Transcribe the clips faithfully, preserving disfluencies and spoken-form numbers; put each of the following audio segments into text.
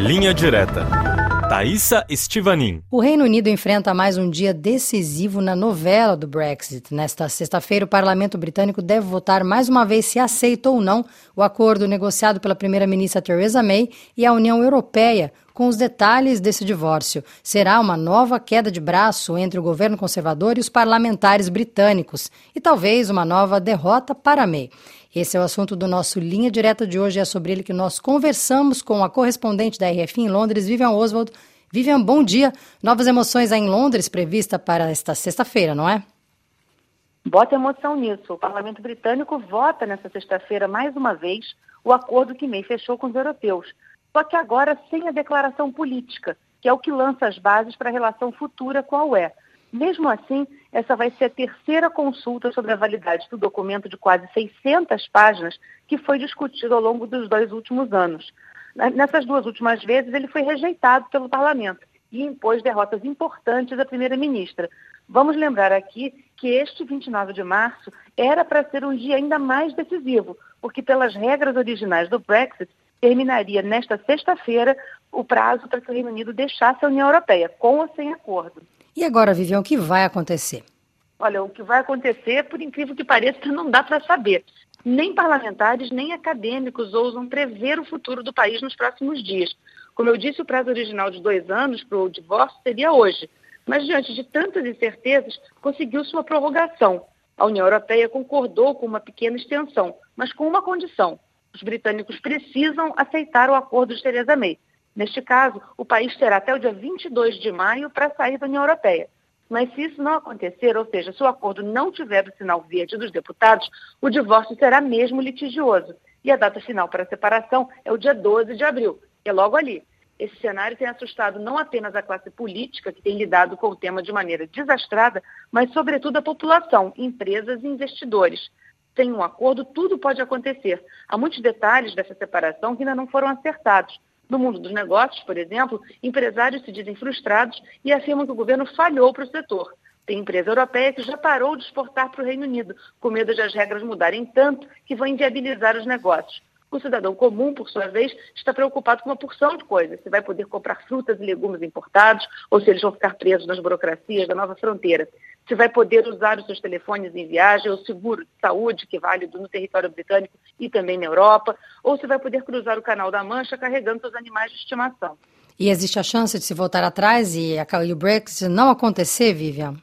Linha Direta. Thaisa Estivanin. O Reino Unido enfrenta mais um dia decisivo na novela do Brexit. Nesta sexta-feira, o Parlamento Britânico deve votar mais uma vez se aceita ou não o acordo negociado pela primeira-ministra Theresa May e a União Europeia, com os detalhes desse divórcio. Será uma nova queda de braço entre o governo conservador e os parlamentares britânicos e talvez uma nova derrota para May. Esse é o assunto do nosso Linha Direta de hoje. É sobre ele que nós conversamos com a correspondente da R F I em Londres, Vivian Oswald. Vivian, bom dia. Novas emoções aí em Londres, prevista para esta sexta-feira, não é? Bota emoção nisso. O Parlamento Britânico vota nesta sexta-feira, mais uma vez, o acordo que May fechou com os europeus. Só que agora sem a declaração política, que é o que lança as bases para a relação futura com a U E. Mesmo assim, essa vai ser a terceira consulta sobre a validade do documento de quase seiscentas páginas que foi discutido ao longo dos dois últimos anos. Nessas duas últimas vezes, ele foi rejeitado pelo parlamento e impôs derrotas importantes à primeira-ministra. Vamos lembrar aqui que este vinte e nove de março era para ser um dia ainda mais decisivo, porque pelas regras originais do Brexit, terminaria nesta sexta-feira o prazo para que o Reino Unido deixasse a União Europeia, com ou sem acordo. E agora, Vivian, o que vai acontecer? Olha, o que vai acontecer, por incrível que pareça, não dá para saber. Nem parlamentares, nem acadêmicos ousam prever o futuro do país nos próximos dias. Como eu disse, o prazo original de dois anos para o divórcio seria hoje. Mas, diante de tantas incertezas, conseguiu-se uma prorrogação. A União Europeia concordou com uma pequena extensão, mas com uma condição. Os britânicos precisam aceitar o acordo de Theresa May. Neste caso, o país terá até o dia vinte e dois de maio para sair da União Europeia. Mas se isso não acontecer, ou seja, se o acordo não tiver o sinal verde dos deputados, o divórcio será mesmo litigioso. E a data final para a separação é o dia doze de abril, que é logo ali. Esse cenário tem assustado não apenas a classe política, que tem lidado com o tema de maneira desastrada, mas sobretudo a população, empresas e investidores. Sem um acordo, tudo pode acontecer. Há muitos detalhes dessa separação que ainda não foram acertados. No mundo dos negócios, por exemplo, empresários se dizem frustrados e afirmam que o governo falhou para o setor. Tem empresa europeia que já parou de exportar para o Reino Unido, com medo de as regras mudarem tanto que vão inviabilizar os negócios. O cidadão comum, por sua vez, está preocupado com uma porção de coisas. Se vai poder comprar frutas e legumes importados, ou se eles vão ficar presos nas burocracias da nova fronteira. Se vai poder usar os seus telefones em viagem, ou seguro de saúde, que é válido no território britânico e também na Europa, ou se vai poder cruzar o Canal da Mancha carregando seus animais de estimação. E existe a chance de se voltar atrás e, a, e o Brexit não acontecer, Vivian?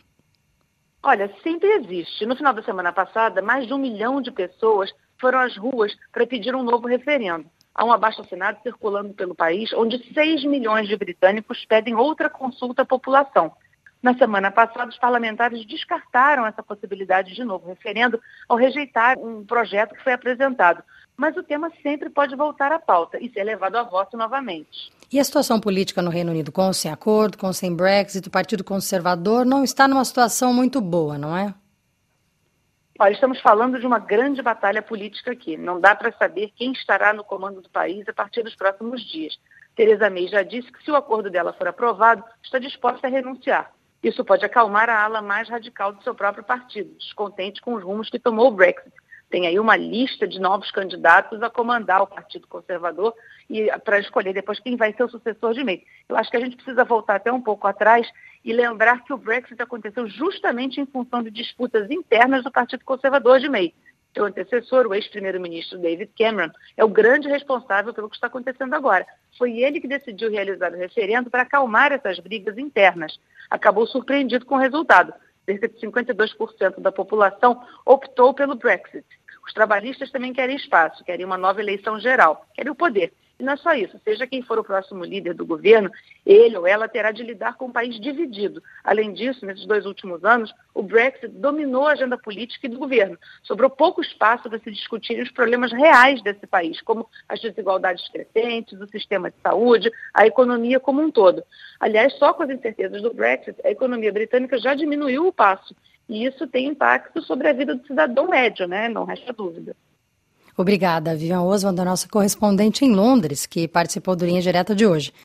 Olha, sempre existe. No final da semana passada, mais de um milhão de pessoas foram às ruas para pedir um novo referendo. Há um abaixo-assinado circulando pelo país, onde seis milhões de britânicos pedem outra consulta à população. Na semana passada, os parlamentares descartaram essa possibilidade de novo referendo ao rejeitar um projeto que foi apresentado. Mas o tema sempre pode voltar à pauta e ser levado a voto novamente. E a situação política no Reino Unido, com ou sem acordo, com ou sem Brexit, o Partido Conservador não está numa situação muito boa, não é? Olha, estamos falando de uma grande batalha política aqui. Não dá para saber quem estará no comando do país a partir dos próximos dias. Theresa May já disse que se o acordo dela for aprovado, está disposta a renunciar. Isso pode acalmar a ala mais radical do seu próprio partido, descontente com os rumos que tomou o Brexit. Tem aí uma lista de novos candidatos a comandar o Partido Conservador e para escolher depois quem vai ser o sucessor de May. Eu acho que a gente precisa voltar até um pouco atrás e lembrar que o Brexit aconteceu justamente em função de disputas internas do Partido Conservador de May. Seu antecessor, o ex-primeiro-ministro David Cameron, é o grande responsável pelo que está acontecendo agora. Foi ele que decidiu realizar o referendo para acalmar essas brigas internas. Acabou surpreendido com o resultado. Cerca de cinquenta e dois por cento da população optou pelo Brexit. Os trabalhistas também querem espaço, querem uma nova eleição geral, querem o poder. E não é só isso, seja quem for o próximo líder do governo, ele ou ela terá de lidar com um país dividido. Além disso, nesses dois últimos anos, o Brexit dominou a agenda política e do governo. Sobrou pouco espaço para se discutirem os problemas reais desse país, como as desigualdades crescentes, o sistema de saúde, a economia como um todo. Aliás, só com as incertezas do Brexit, a economia britânica já diminuiu o passo. E isso tem impacto sobre a vida do cidadão médio, né? Não resta dúvida. Obrigada, Vivian Oswald, a nossa correspondente em Londres, que participou do Linha Direta de hoje.